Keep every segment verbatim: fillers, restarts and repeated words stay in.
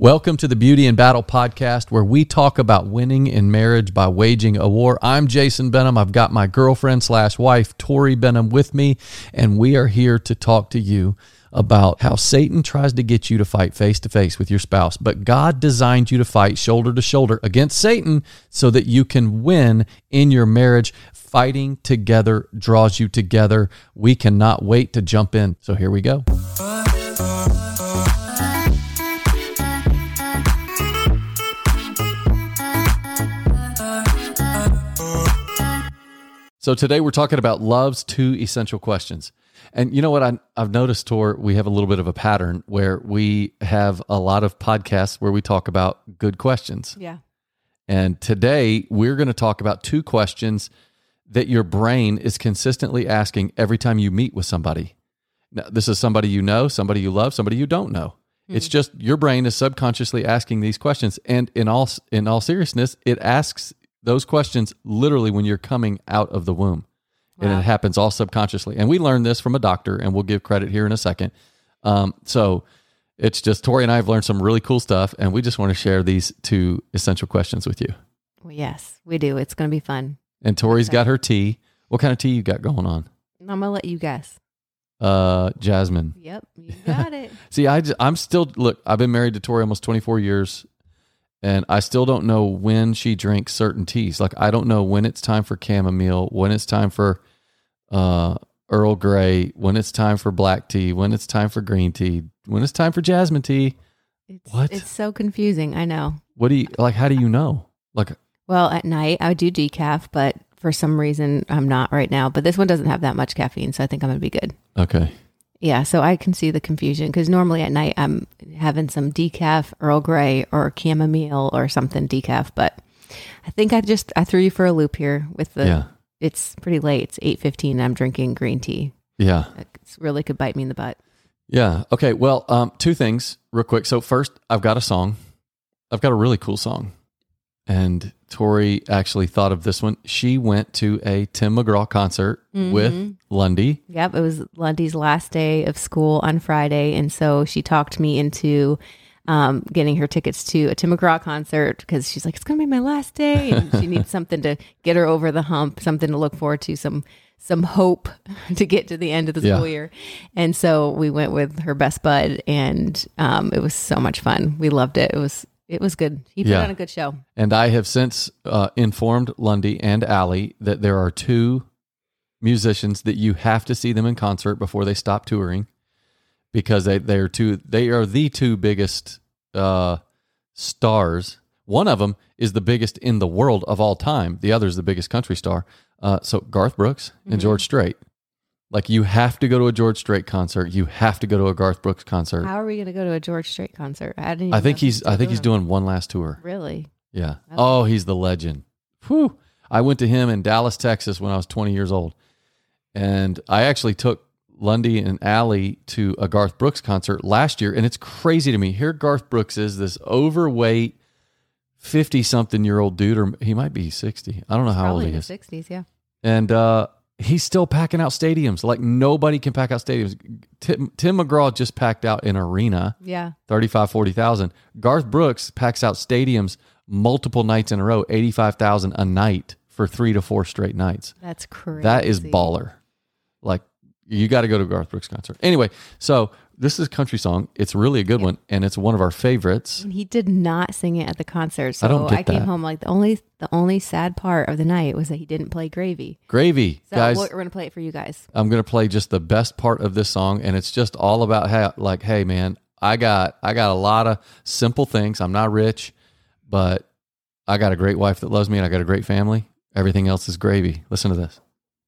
Welcome to the Beauty in Battle podcast, where we talk about winning in marriage by waging a war. I'm Jason Benham. I've got my girlfriend slash wife, Tori Benham, with me, and we are here to talk to you about how Satan tries to get you to fight face to face with your spouse, but God designed you to fight shoulder to shoulder against Satan so that you can win in your marriage. Fighting together draws you together. We cannot wait to jump in. So here we go. So today we're talking about love's two essential questions. And you know what I, I've noticed, Tor, we have a little bit of a pattern where we have a lot of podcasts where we talk about good questions. Yeah. And today we're going to talk about two questions that your brain is consistently asking every time you meet with somebody. Now, this is somebody you know, somebody you love, somebody you don't know. Mm-hmm. It's just your brain is subconsciously asking these questions. And in all in all seriousness, it asks those questions literally when you're coming out of the womb. Wow. And it happens all subconsciously. And we learned this from a doctor, and we'll give credit here in a second. Um, so it's just, Tori and I have learned some really cool stuff, and we just want to share these two essential questions with you. Well, yes, we do. It's going to be fun. And Tori's got her tea. What kind of tea you got going on? I'm going to let you guess. Uh, Jasmine. Yep, you got it. See, I just, I'm still, look, I've been married to Tori almost twenty-four years. And I still don't know when she drinks certain teas. Like, I don't know when it's time for chamomile, when it's time for uh, Earl Grey, when it's time for black tea, when it's time for green tea, when it's time for jasmine tea. It's, what? It's so confusing. I know. What do you, like, how do you know? Like, well, at night I do decaf, but for some reason I'm not right now. But this one doesn't have that much caffeine, so I think I'm going to be good. Okay. Yeah, so I can see the confusion because normally at night I'm having some decaf, Earl Grey, or chamomile or something decaf. But I think I just I threw you for a loop here with the. Yeah. It's pretty late. It's eight fifteen. I'm drinking green tea. Yeah, it really could bite me in the butt. Yeah. Okay. Well, um, two things real quick. So first, I've got a song. I've got a really cool song, and Tori actually thought of this one. She went to a Tim McGraw concert mm-hmm. with Lundy. Yep, it was Lundy's last day of school on Friday, and so she talked me into um, getting her tickets to a Tim McGraw concert because she's like, it's going to be my last day, and she needs something to get her over the hump, something to look forward to, some some hope to get to the end of the school yeah. year. And so we went with her best bud, and um, it was so much fun. We loved it. It was It was good. He put yeah. on a good show. And I have since uh, informed Lundy and Allie that there are two musicians that you have to see them in concert before they stop touring, because they they are two they are the two biggest uh, stars. One of them is the biggest in the world of all time. The other is the biggest country star. Uh, so Garth Brooks and mm-hmm. George Strait. Like, you have to go to a George Strait concert. You have to go to a Garth Brooks concert. How are we going to go to a George Strait concert? I didn't. I think he's. I think he's doing one last tour. Really? Yeah. Okay. Oh, he's the legend. Whew. I went to him in Dallas, Texas, when I was twenty years old, and I actually took Lundy and Allie to a Garth Brooks concert last year, and it's crazy to me. Here, Garth Brooks is this overweight, fifty-something-year-old dude, or he might be sixty. I don't know how Probably old he in the is. sixties, yeah. And uh, he's still packing out stadiums. Like, nobody can pack out stadiums. Tim, Tim McGraw just packed out an arena. Yeah. thirty-five, forty thousand. Garth Brooks packs out stadiums multiple nights in a row, eighty-five thousand a night for three to four straight nights. That's crazy. That is baller. Like, you got to go to a Garth Brooks concert. Anyway, so this is a country song. It's really a good yeah. one, and it's one of our favorites. And he did not sing it at the concert, so I, don't get I came that. home like the only the only sad part of the night was that he didn't play Gravy. Gravy, so guys. We're going to play it for you guys. I'm going to play just the best part of this song, and it's just all about how, like, hey man, I got I got a lot of simple things. I'm not rich, but I got a great wife that loves me, and I got a great family. Everything else is gravy. Listen to this.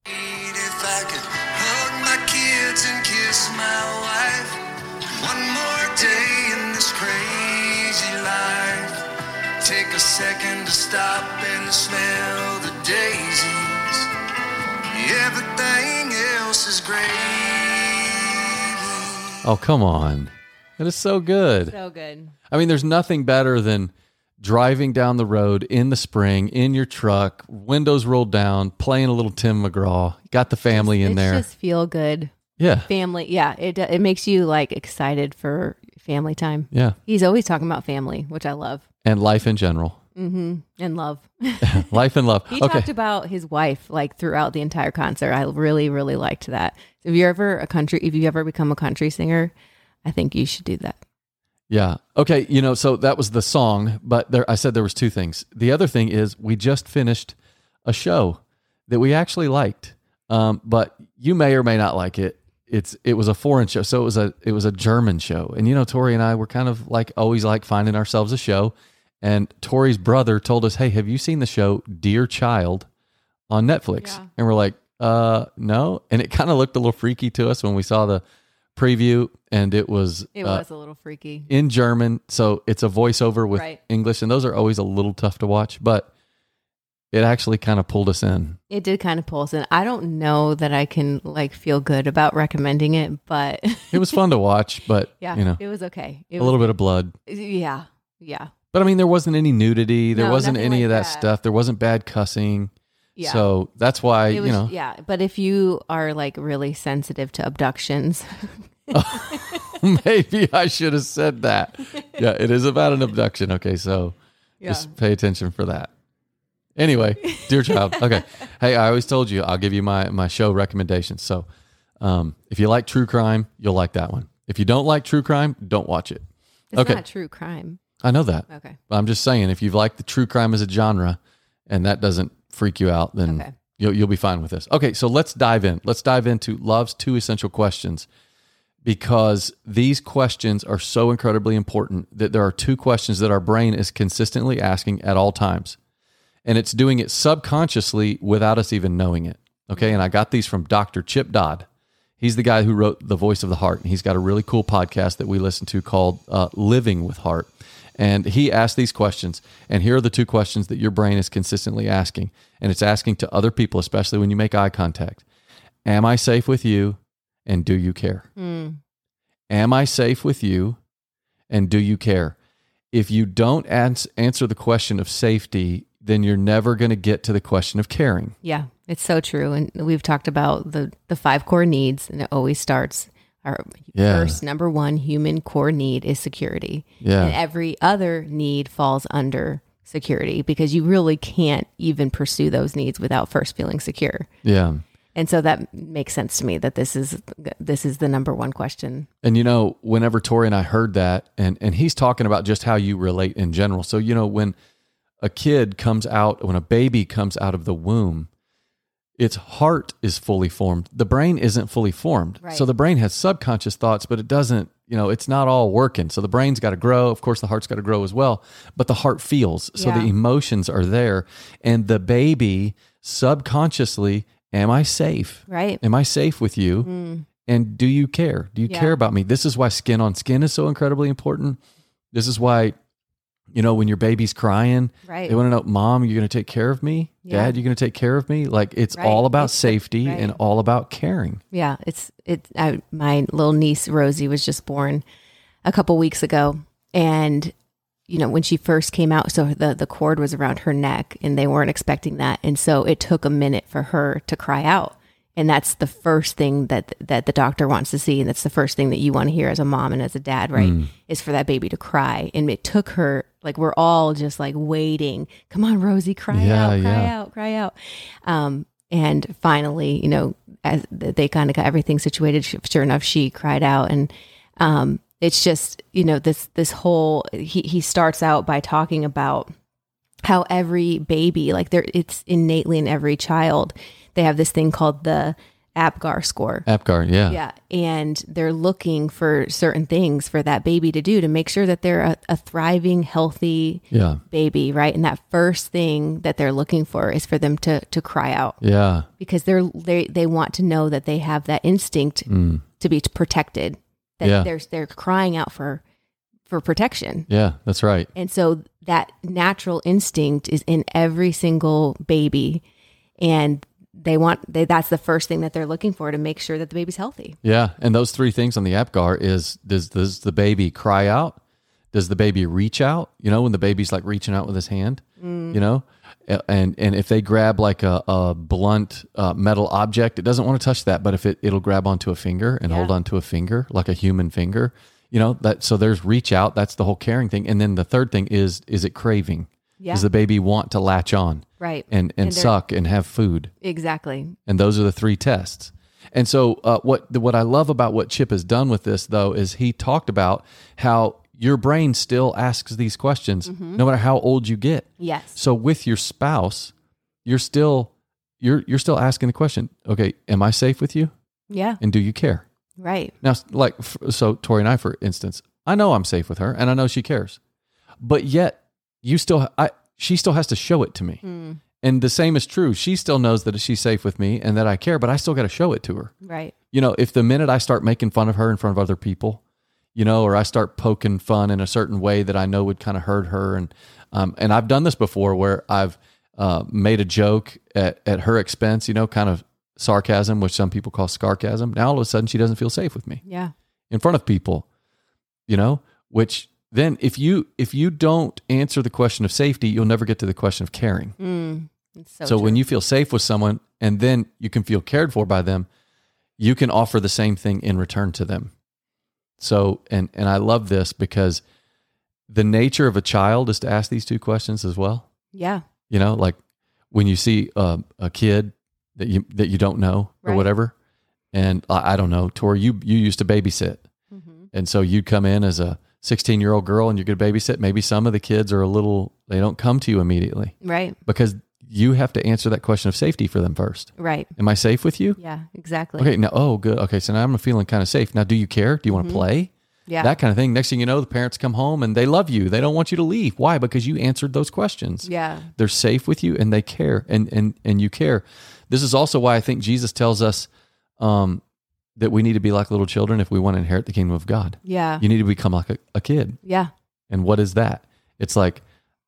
A second to stop and smell the daisies. Everything else is gravy. Oh, come on. It is so good. So good. I mean, there's nothing better than driving down the road in the spring, in your truck, windows rolled down, playing a little Tim McGraw. Got the family just, in there. It's just feel good. Yeah. Family. Yeah. It it makes you like excited for family time. Yeah. He's always talking about family, which I love. And life in general. Mm-hmm. And love. Life and love. He okay. talked about his wife like throughout the entire concert. I really, really liked that. So if you're ever a country, if you ever become a country singer, I think you should do that. Yeah. Okay. You know, so that was the song, but there, I said there was two things. The other thing is we just finished a show that we actually liked, um, but you may or may not like it. It's it was a foreign show, so it was a it was a German show, and you know, Tori and I were kind of like always like finding ourselves a show. And Tori's brother told us, "Hey, have you seen the show Dear Child on Netflix?" Yeah. And we're like, "Uh, no." And it kind of looked a little freaky to us when we saw the preview, and it was It uh, was a little freaky. in German, so it's a voiceover with Right. English, and those are always a little tough to watch, but it actually kind of pulled us in. It did kind of pull us in. I don't know that I can like feel good about recommending it, but It was fun to watch, but yeah, you know, it was okay. It a was, little bit of blood. Yeah, yeah, But I mean, there wasn't any nudity, there No, wasn't nothing any like of that, that. stuff. There wasn't bad cussing. yeah. So that's why, it was, you know, yeah. But if you are like really sensitive to abductions, maybe I should have said that. Yeah, it is about an abduction. Okay, so yeah. just pay attention for that. Anyway, Dear Child. Okay. Hey, I always told you I'll give you my, my show recommendations. So um, if you like true crime, you'll like that one. If you don't like true crime, don't watch it. It's Okay. not true crime. I know that. Okay. But I'm just saying, if you've liked the true crime as a genre and that doesn't freak you out, then Okay. you'll, you'll be fine with this. Okay, so let's dive in. Let's dive into Love's two essential questions, because these questions are so incredibly important that there are two questions that our brain is consistently asking at all times. And it's doing it subconsciously without us even knowing it. Okay, and I got these from Doctor Chip Dodd. He's the guy who wrote The Voice of the Heart, and he's got a really cool podcast that we listen to called uh, Living with Heart. And he asked these questions, and here are the two questions that your brain is consistently asking, and it's asking to other people, especially when you make eye contact. Am I safe with you, and do you care? Mm. Am I safe with you, and do you care? If you don't ans- answer the question of safety, then you're never going to get to the question of caring. Yeah, it's so true. And we've talked about the, the five core needs, and it always starts our Yeah. first number one human core need is security. Yeah. And every other need falls under security, because you really can't even pursue those needs without first feeling secure. Yeah. And so that makes sense to me that this is this is the number one question. And you know, whenever Tori and I heard that, and and he's talking about just how you relate in general. So, you know, when a kid comes out, when a baby comes out of the womb, its heart is fully formed. The brain isn't fully formed. Right. So the brain has subconscious thoughts, but it doesn't, you know, it's not all working. So the brain's got to grow. Of course, the heart's got to grow as well, but the heart feels. So Yeah. the emotions are there. And the baby subconsciously, am I safe? Right. Am I safe with you? Mm. And do you care? Do you Yeah. care about me? This is why skin on skin is so incredibly important. This is why, you know, when your baby's crying, Right. they want to know, Mom, you're going to take care of me? Yeah. Dad, you're going to take care of me? Like, it's Right. all about It's the- safety right. and all about caring. Yeah, it's it. I, my little niece Rosie was just born a couple weeks ago, and you know when she first came out, so the the cord was around her neck, and they weren't expecting that, and so it took a minute for her to cry out, and that's the first thing that that the doctor wants to see, and that's the first thing that you want to hear as a mom and as a dad, right? Mm. Is for that baby to cry, and it took her like we're all just like waiting. Come on, Rosie, cry Yeah, out, cry yeah. out, cry out. Um, and finally, you know, as they kind of got everything situated, sure enough, she cried out. And um, it's just, you know, this this whole he he starts out by talking about how every baby, like there, it's innately in every child, they have this thing called the APGAR score. APGAR, yeah. Yeah. And they're looking for certain things for that baby to do to make sure that they're a, a thriving, healthy Yeah. baby, right? And that first thing that they're looking for is for them to to cry out, Yeah. because they're they they want to know that they have that instinct Mm. to be protected, that Yeah. they're they're crying out for for protection. Yeah, that's right. And so that natural instinct is in every single baby, and they want they, that's the first thing that they're looking for to make sure that the baby's healthy. Yeah. And those three things on the APGAR is, does, does the baby cry out? Does the baby reach out? You know, when the baby's like reaching out with his hand, Mm. you know, and, and if they grab like a, a blunt uh, metal object, it doesn't want to touch that, but if it, it'll grab onto a finger and Yeah. hold onto a finger, like a human finger, You know, that so there's reach out, that's the whole caring thing. And then the third thing is is it craving? Yeah. Does the baby want to latch on? Right. And and, And they're- suck and have food? Exactly. And those are the three tests. And so uh, what what I love about what Chip has done with this, though, is he talked about how your brain still asks these questions no matter how old you get. Yes. So with your spouse, you're still you're you're still asking the question, okay, am I safe with you? Yeah. And do you care? Right. Now, like, f- so Tori and I, for instance, I know I'm safe with her and I know she cares, but yet you still, I, she still has to show it to me. Mm. And the same is true. She still knows that she's safe with me and that I care, but I still got to show it to her. Right. You know, if the minute I start making fun of her in front of other people, you know, or I start poking fun in a certain way that I know would kind of hurt her. And, um, and I've done this before where I've, uh, made a joke at, at her expense, you know, kind of sarcasm, which some people call scarcasm. Now all of a sudden she doesn't feel safe with me Yeah. in front of people, you know, which then if you, if you don't answer the question of safety, you'll never get to the question of caring. Mm. It's so So true. when you feel safe with someone and then you can feel cared for by them, you can offer the same thing in return to them. So, and, and I love this because the nature of a child is to ask these two questions as well. Yeah. You know, like when you see uh, a kid that you, that you don't know or Right. whatever. And I, I don't know, Tori, you, you used to babysit. Mm-hmm. And so you'd come in as a sixteen year old girl and you're going to babysit. Maybe some of the kids are a little, they don't come to you immediately Right. because you have to answer that question of safety for them first. Right. Am I safe with you? Yeah. Exactly. Okay. Now, oh, good. Okay. So now I'm feeling kind of safe. Now, do you care? Do you want to play? Yeah. That kind of thing. Next thing you know, the parents come home and they love you. They don't want you to leave. Why? Because you answered those questions. Yeah. They're safe with you and they care and, and, and you care. This is also why I think Jesus tells us um, that we need to be like little children if we want to inherit the kingdom of God. Yeah. You need to become like a, a kid. Yeah. And what is that? It's like,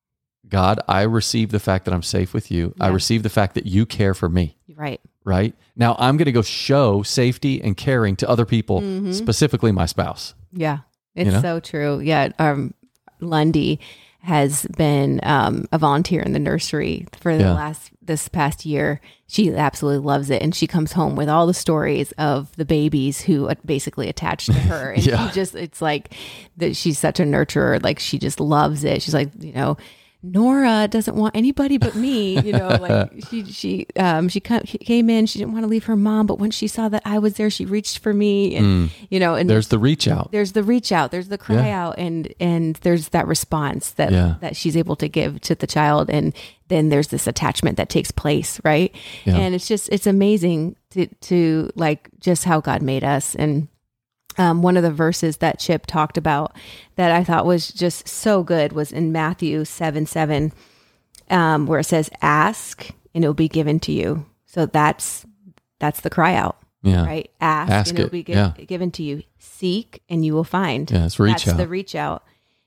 God, I receive the fact that I'm safe with you. I Yeah. receive the fact that you care for me, Right. right? Now I'm going to go show safety and caring to other people, Mhm. specifically my spouse. Yeah. It's You know? so true. Yeah. Um, Lundy has been um, a volunteer in the nursery for the Yeah. last this past year. She absolutely loves it, and she comes home with all the stories of the babies who are basically attached to her. And Yeah. she just, it's like that. She's such a nurturer. Like she just loves it. She's like, you know, Nora doesn't want anybody but me, you know, like she, she, um, she ca- came in, she didn't want to leave her mom, but when she saw that I was there, she reached for me and, you know, and There's the reach out. there's the reach out, there's the cry Yeah. out, and, and there's that response that, Yeah. that she's able to give to the child. And then there's this attachment that takes place. Right. Yeah. And it's just, it's amazing to, to like just how God made us. And, Um, one of the verses that Chip talked about that I thought was just so good was in Matthew seven, seven, um, where it says, ask and it will be given to you. So that's, that's the cry out, Yeah. right? Ask, Ask and it will it, be gi- yeah. given to you. Seek and you will find. Yeah. It's reach That's out. the reach out.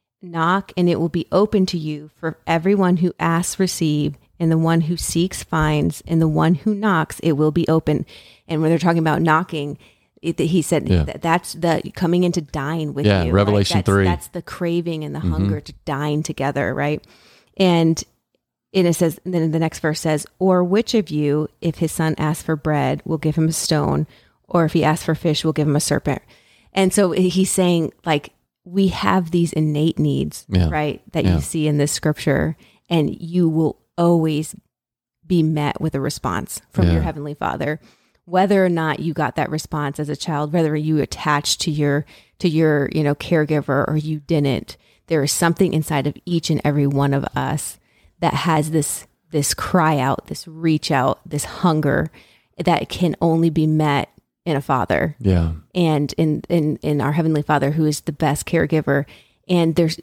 Knock and it will be open to you. For everyone who asks, receive, and the one who seeks, finds, and the one who knocks, it will be open. And when they're talking about knocking, it, he said Yeah. that that's the coming into dine with Yeah, you. Revelation right? That's, three. That's the craving and the Mhm. hunger to dine together, right? And and it says, and then the next verse says, or which of you, if his son asks for bread, will give him a stone, or if he asks for fish, will give him a serpent. And so he's saying, like, we have these innate needs, Yeah. right, that Yeah. you see in this scripture, and you will always be met with a response from Yeah. your heavenly Father. Whether or not you got that response as a child, whether you attached to your to your you know caregiver or you didn't, there is something inside of each and every one of us that has this this cry out, this reach out, this hunger that can only be met in a father Yeah. and in in in our heavenly Father, who is the best caregiver. And there's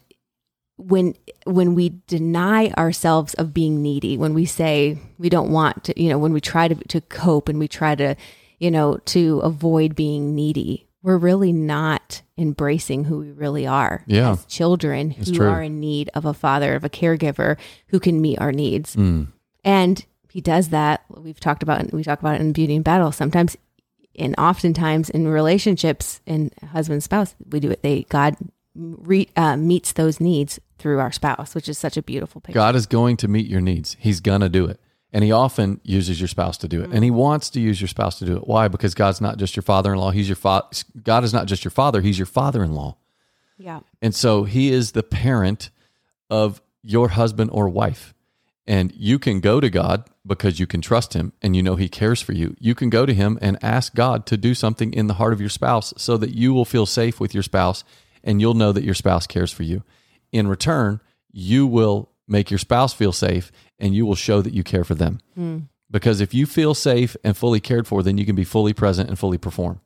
when when we deny ourselves of being needy, when we say we don't want to, you know, when we try to to cope and we try to, you know, to avoid being needy, we're really not embracing who we really are Yeah. as children It's who true. are in need of a father, of a caregiver who can meet our needs. Mm. And he does that. We've talked about, we talk about it in Beauty and Battle. Sometimes and oftentimes in relationships in husband spouse, we do it. They, God re, uh, meets those needs through our spouse, which is such a beautiful picture. God is going to meet your needs. He's going to do it. And he often uses your spouse to do it. And he wants to use your spouse to do it. Why? Because God's not just your father-in-law. He's your fa- God is not just your father. He's your father-in-law. Yeah. And so he is the parent of your husband or wife. And you can go to God because you can trust him and you know he cares for you. You can go to him and ask God to do something in the heart of your spouse so that you will feel safe with your spouse and you'll know that your spouse cares for you. In return, you will make your spouse feel safe and you will show that you care for them. Mm. Because if you feel safe and fully cared for, then you can be fully present and fully perform.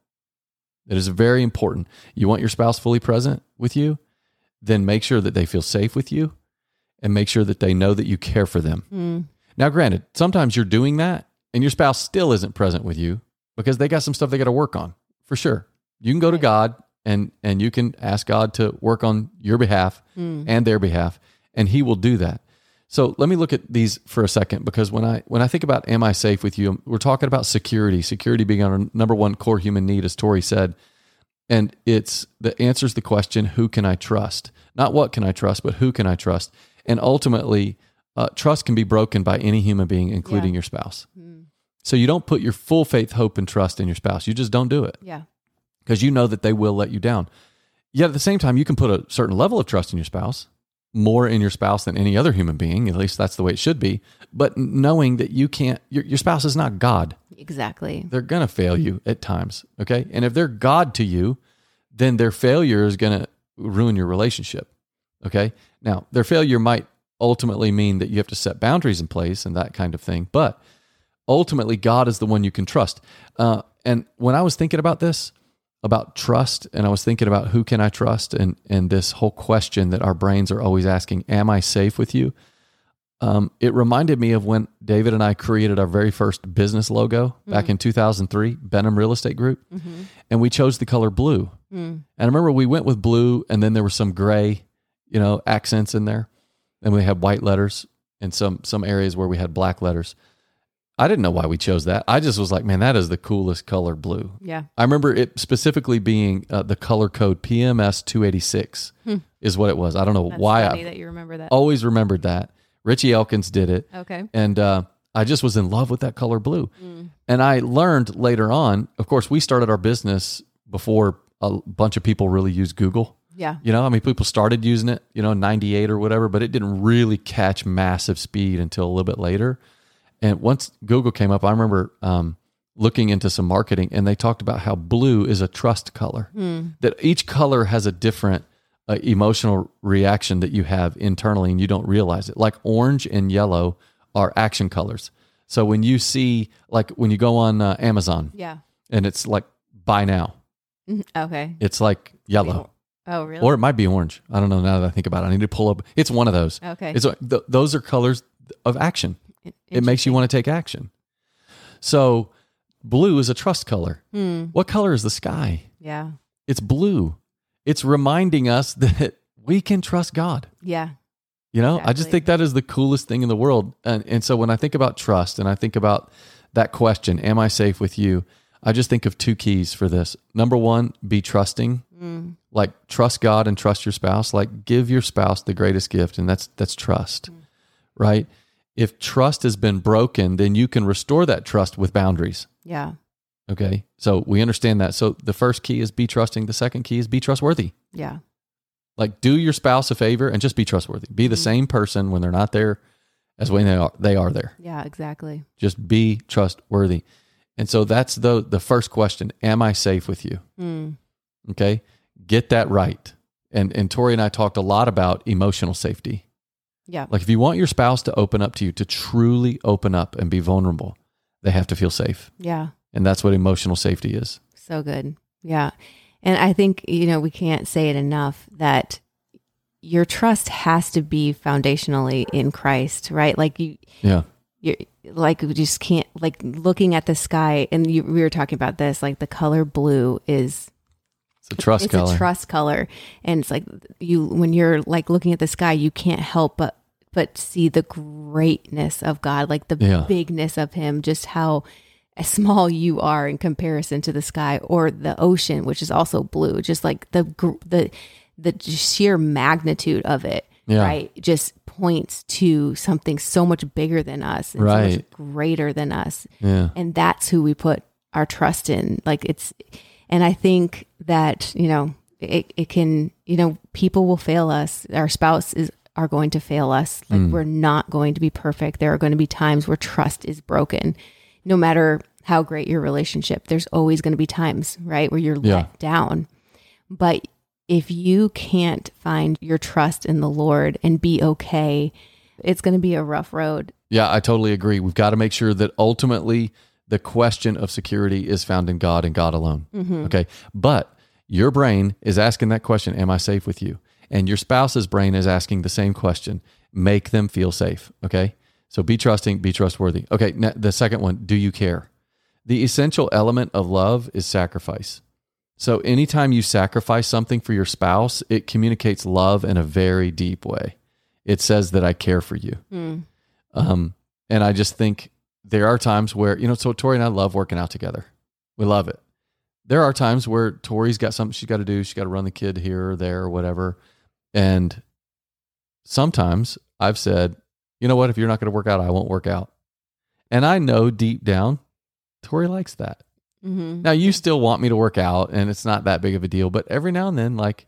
It is very important. You want your spouse fully present with you? Then make sure that they feel safe with you and make sure that they know that you care for them. Mm. Now, granted, sometimes you're doing that and your spouse still isn't present with you because they got some stuff they got to work on, for sure. You can go to God and, and you can ask God to work on your behalf mm. and their behalf, and he will do that. So let me look at these for a second, because when I when I think about am I safe with you, we're talking about security, security being our number one core human need, as Tori said. And it's the answers the question, who can I trust? Not what can I trust, but who can I trust? And ultimately, uh, trust can be broken by any human being, including yeah. your spouse. Mm. So you don't put your full faith, hope, and trust in your spouse. You just don't do it. Yeah. Because you know that they will let you down. Yet at the same time, you can put a certain level of trust in your spouse, more in your spouse than any other human being. At least that's the way it should be. But knowing that you can't, your, your spouse is not God. Exactly. They're going to fail you at times. Okay. And if they're God to you, then their failure is going to ruin your relationship. Okay. Now, their failure might ultimately mean that you have to set boundaries in place and that kind of thing. But ultimately, God is the one you can trust. Uh, and when I was thinking about this, about trust, and I was thinking about who can I trust, and and this whole question that our brains are always asking, am I safe with you? Um, it reminded me of when David and I created our very first business logo mm. back in two thousand three, Benham Real Estate Group, mm-hmm. and we chose the color blue. Mm. And I remember we went with blue, and then there were some gray, you know, accents in there, and we had white letters, and some some areas where we had black letters. I didn't know why we chose that. I just was like, man, that is the coolest color, blue. Yeah. I remember it specifically being uh, the color code P M S two eighty-six hmm. is what it was. I don't know That's why funny I that you remember that. always remembered that. Richie Elkins did it. Okay. And uh, I just was in love with that color blue. Mm. And I learned later on, of course, we started our business before a bunch of people really used Google. Yeah. You know, I mean, people started using it, you know, in ninety-eight or whatever, but it didn't really catch massive speed until a little bit later. And once Google came up, I remember um, looking into some marketing, and they talked about how blue is a trust color, mm. that each color has a different uh, emotional reaction that you have internally, and you don't realize it. Like orange and yellow are action colors. So when you see, like when you go on uh, Amazon, yeah, and it's like buy now, okay, it's like yellow. Oh, really? Or it might be orange. I don't know now that I think about it. I need to pull up. It's one of those. Okay. It's th- those are colors of action. It makes you want to take action. So blue is a trust color. Hmm. What color is the sky? Yeah. It's blue. It's reminding us that we can trust God. Yeah. You know, exactly. I just think that is the coolest thing in the world. And, and so when I think about trust and I think about that question, am I safe with you? I just think of two keys for this. Number one, be trusting. Mm. Like trust God and trust your spouse. Like give your spouse the greatest gift, and that's that's trust, mm. right? If trust has been broken, then you can restore that trust with boundaries. Yeah. Okay. So we understand that. So the first key is be trusting. The second key is be trustworthy. Yeah. Like do your spouse a favor and just be trustworthy. Be the mm. same person when they're not there as when they are, they are there. Yeah, exactly. Just be trustworthy. And so that's the, the first question. Am I safe with you? Mm. Okay. Get that right. And, and Tori and I talked a lot about emotional safety. Yeah. Like if you want your spouse to open up to you, to truly open up and be vulnerable, they have to feel safe. Yeah. And that's what emotional safety is. So good. Yeah. And I think, you know, we can't say it enough that your trust has to be foundationally in Christ, right? Like you, yeah. You're like, we just can't, like looking at the sky, and you, we were talking about this, like the color blue is It's a trust it's color. It's a trust color. And it's like you, when you're like looking at the sky, you can't help but, but see the greatness of God, like the yeah. bigness of him, just how small you are in comparison to the sky or the ocean, which is also blue, just like the, the, the sheer magnitude of it, yeah. right? Just points to something so much bigger than us and right. so much greater than us. Yeah. And that's who we put our trust in. Like it's, and I think that, you know, it, it can, you know, people will fail us. Our spouse is are going to fail us. Like Mm. we're not going to be perfect. There are going to be times where trust is broken. No matter how great your relationship, there's always going to be times, right, where you're Yeah. let down. But if you can't find your trust in the Lord and be okay, it's going to be a rough road. Yeah, I totally agree. We've got to make sure that ultimately the question of security is found in God and God alone. Mm-hmm. Okay. But your brain is asking that question, am I safe with you? And your spouse's brain is asking the same question, make them feel safe. Okay. So be trusting, be trustworthy. Okay. Now, the second one, do you care? The essential element of love is sacrifice. So anytime you sacrifice something for your spouse, it communicates love in a very deep way. It says that I care for you. Mm. Um, and I just think there are times where, you know, so Tori and I love working out together. We love it. There are times where Tori's got something she's got to do. She's got to run the kid here or there or whatever. And sometimes I've said, you know what, if you're not going to work out, I won't work out. And I know deep down, Tori likes that. Mm-hmm. Now you still want me to work out and it's not that big of a deal, but every now and then, like,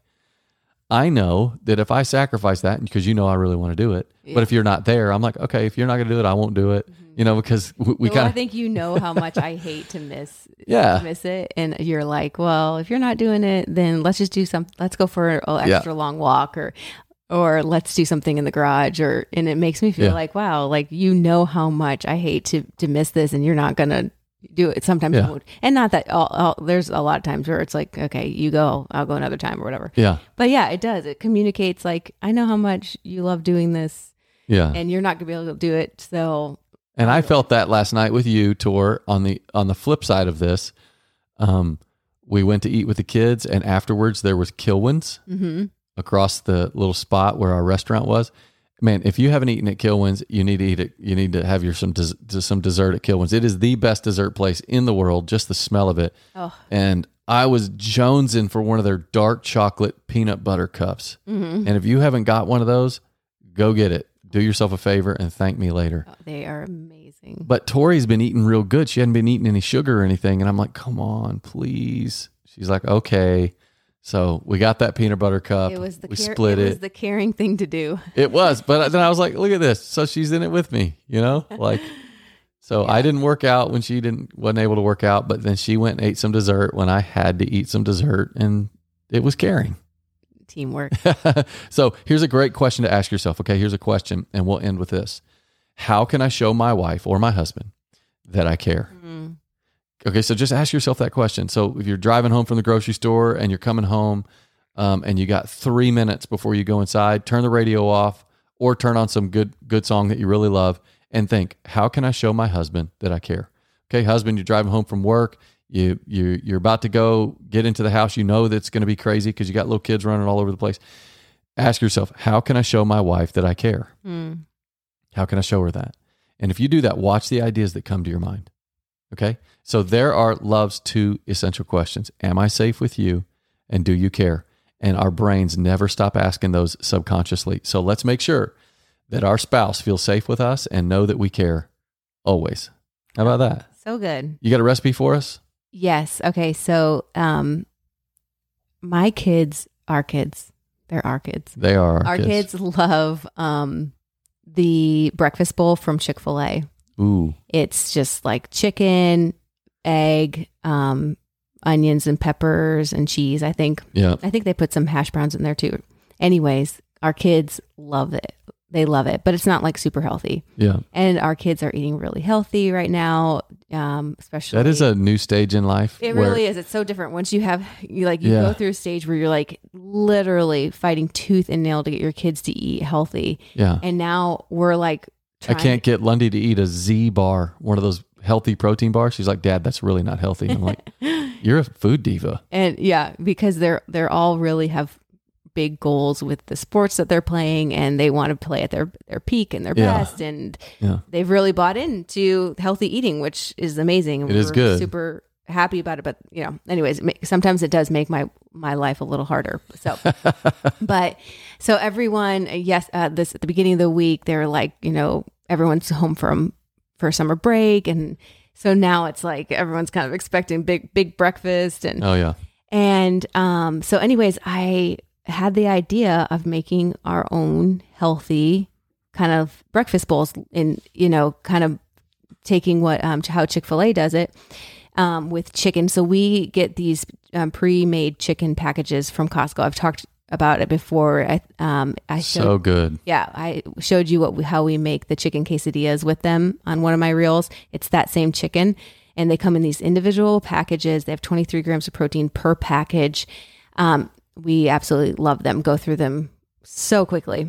I know that if I sacrifice that, because you know I really want to do it, Yeah. but if you're not there, I'm like, okay, if you're not going to do it, I won't do it. Mm-hmm. You know, because we, we well, kind I of think you know how much I hate to miss Yeah. to miss it. And you're like, well, if you're not doing it, then let's just do some, let's go for an extra long walk or, or let's do something in the garage or, and it makes me feel Yeah. like, wow, like, you know how much I hate to, to miss this and you're not going to do it. Sometimes Yeah. you won't. And not that all, all, there's a lot of times where it's like, okay, you go, I'll go another time or whatever. Yeah. But yeah, it does. It communicates like, I know how much you love doing this Yeah. and you're not gonna be able to do it. So And I felt that last night with you, Tor. On the on the flip side of this, um, we went to eat with the kids, and afterwards there was Kilwins mhm. across the little spot where our restaurant was. Man, if you haven't eaten at Kilwins, you need to eat it. You need to have your some des- some dessert at Kilwins. It is the best dessert place in the world. Just the smell of it. Oh. And I was jonesing for one of their dark chocolate peanut butter cups. Mhm. And if you haven't got one of those, go get it. Do yourself a favor and thank me later. Oh, they are amazing. But Tori's been eating real good. She hadn't been eating any sugar or anything. And I'm like, come on, please. She's like, okay. So we got that peanut butter cup. It was the we care- split it it. was the caring thing to do. It was. But then I was like, look at this. So she's in it with me, you know? Like, so I didn't work out when she didn't wasn't able to work out, but then she went and ate some dessert when I had to eat some dessert, and it was caring. Teamwork. So here's a great question to ask yourself. Okay, here's a question, and we'll end with this. How can I show my wife or my husband that I care? Mm. Okay, so just ask yourself that question. So if you're driving home from the grocery store and you're coming home um, and you got three minutes before you go inside, turn the radio off or turn on some good good song that you really love and think, how can I show my husband that I care? Okay, husband, you're driving home from work. You, you, you're about to go get into the house. You know that's going to be crazy because you got little kids running all over the place. Ask yourself, how can I show my wife that I care? Mm. How can I show her that? And if you do that, watch the ideas that come to your mind. Okay? So there are love's two essential questions. Am I safe with you? And do you care? And our brains never stop asking those subconsciously. So let's make sure that our spouse feels safe with us and know that we care always. How about that? So good. You got a recipe for us? Yes. Okay. So, um, my kids, our kids, they're our kids. They are our, Our kids, love um, the breakfast bowl from Chick-fil-A. Ooh. It's just like chicken, egg, um, onions and peppers and cheese. I think. Yeah. I think they put some hash browns in there too. Anyways, our kids love it. They love it, but it's not like super healthy. Yeah. And our kids are eating really healthy right now, um, especially. That is a new stage in life. It where- really is. It's so different once you have you like you Yeah. go through a stage where you're like literally fighting tooth and nail to get your kids to eat healthy, Yeah. and now we're like, I trying can't get Lundy to eat a Z bar, one of those healthy protein bars. She's like, Dad, that's really not healthy. I'm like, you're a food diva. and yeah, because they're they're all really have big goals with the sports that they're playing, and they want to play at their their peak and their Yeah. best, and Yeah. they've really bought into healthy eating, which is amazing. And It is we're good. Super happy about it, but you know, anyways, it ma- sometimes it does make my my life a little harder. So, but so everyone, yes, uh, this at the beginning of the week, they're like, you know, everyone's home from for summer break, and so now it's like everyone's kind of expecting big big breakfast, and Oh, yeah. And um, so anyways, I had the idea of making our own healthy kind of breakfast bowls in, you know, kind of taking what, um, how Chick-fil-A does it um, with chicken. So we get these um, pre-made chicken packages from Costco. I've talked about it before. I, um, I showed, So good. Yeah. I showed you what we, how we make the chicken quesadillas with them on one of my reels. It's that same chicken. And they come in these individual packages. They have twenty-three grams of protein per package. Um, we absolutely love them. Go through them so quickly.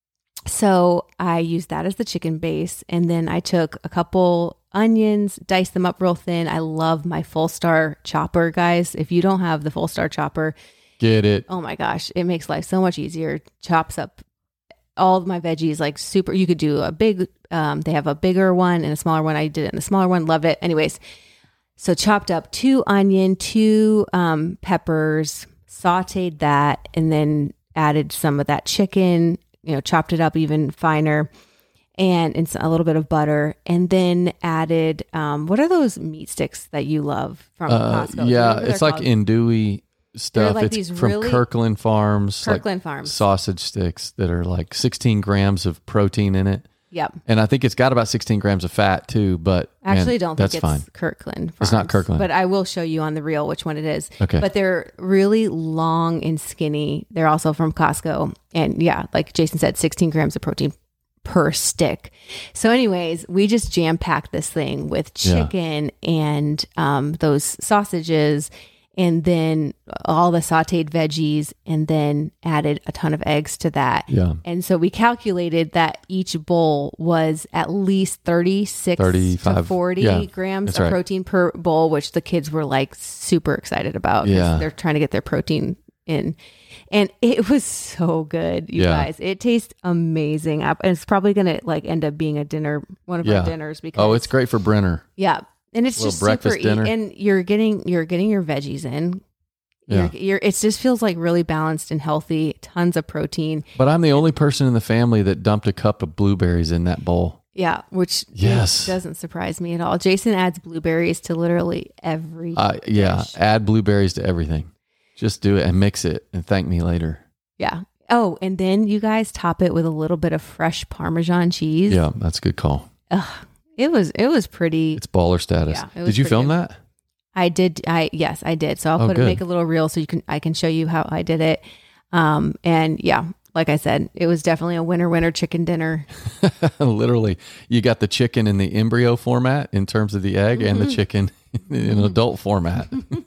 So I used that as the chicken base. And then I took a couple onions, diced them up real thin. I love my Full Star chopper, guys. If you don't have the Full Star chopper, get it. Oh my gosh, it makes life so much easier. Chops up all of my veggies like super. You could do a big, um, they have a bigger one and a smaller one. I did it in the smaller one. Love it. Anyways, so chopped up two onion, two um, peppers, sauteed that, and then added some of that chicken, you know, chopped it up even finer, and, and a little bit of butter, and then added, um, what are those meat sticks that you love from Uh, Costco? yeah, it's like andouille stuff. like It's these from really- Kirkland Farms. Kirkland like Farms. sausage sticks that are like sixteen grams of protein in it. Yep. And I think it's got about sixteen grams of fat too, but I actually man, don't think that's it's fine. Kirkland Farms. It's not Kirkland. But I will show you on the reel which one it is. Okay. But they're really long and skinny. They're also from Costco. And yeah, like Jason said, sixteen grams of protein per stick. So anyways, we just jam packed this thing with Yeah. chicken and um, those sausages, and then all the sauteed veggies, and then added a ton of eggs to that. Yeah. And so we calculated that each bowl was at least thirty-six to thirty-five forty yeah, grams that's of right. protein per bowl, which the kids were like super excited about. 'cause Yeah. They're trying to get their protein in. And it was so good, you Yeah. guys. It tastes amazing. I- It's probably going to like end up being a dinner, one of Yeah. our dinners. Because Oh, it's great for Brenner. yeah. And it's Little just breakfast super dinner. easy. And you're getting you're getting your veggies in. Yeah. You're, you're it just feels like really balanced and healthy, tons of protein. But I'm the only person in the family that dumped a cup of blueberries in that bowl. Yeah, which Yes. doesn't surprise me at all. Jason adds blueberries to literally every Uh, yeah, dish. add blueberries to everything. Just do it and mix it and thank me later. Yeah. Oh, and then you guys top it with a little bit of fresh Parmesan cheese. Yeah, that's a good call. Ugh, it was it was pretty. It's baller status. Yeah, it was Did you pretty film good. that? I did. I yes, I did. So I'll Oh, put good. make a little reel so you can I can show you how I did it. Um, and yeah, like I said, it was definitely a winner winner chicken dinner. Literally, you got the chicken in the embryo format in terms of the egg, and Mm-hmm. the chicken in adult format.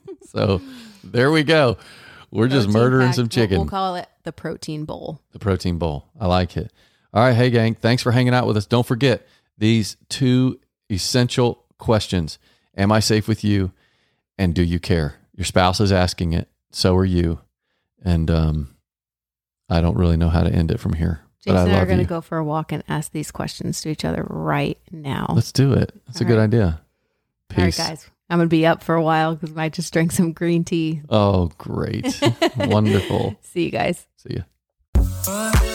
So there we go. We're just Protein murdering packed- some we'll- chicken. We'll, call it the protein bowl. The protein bowl. I like it. All right. Hey, gang. Thanks for hanging out with us. Don't forget these two essential questions. Am I safe with you? And do you care? Your spouse is asking it. So are you. And um, I don't really know how to end it from here. Jason but I and I are love going to you. go for a walk and ask these questions to each other right now. Let's do it. That's a All good right. idea. Peace. All right, guys. I'm going to be up for a while because I might just drink some green tea. Oh, great. Wonderful. See you guys. See ya.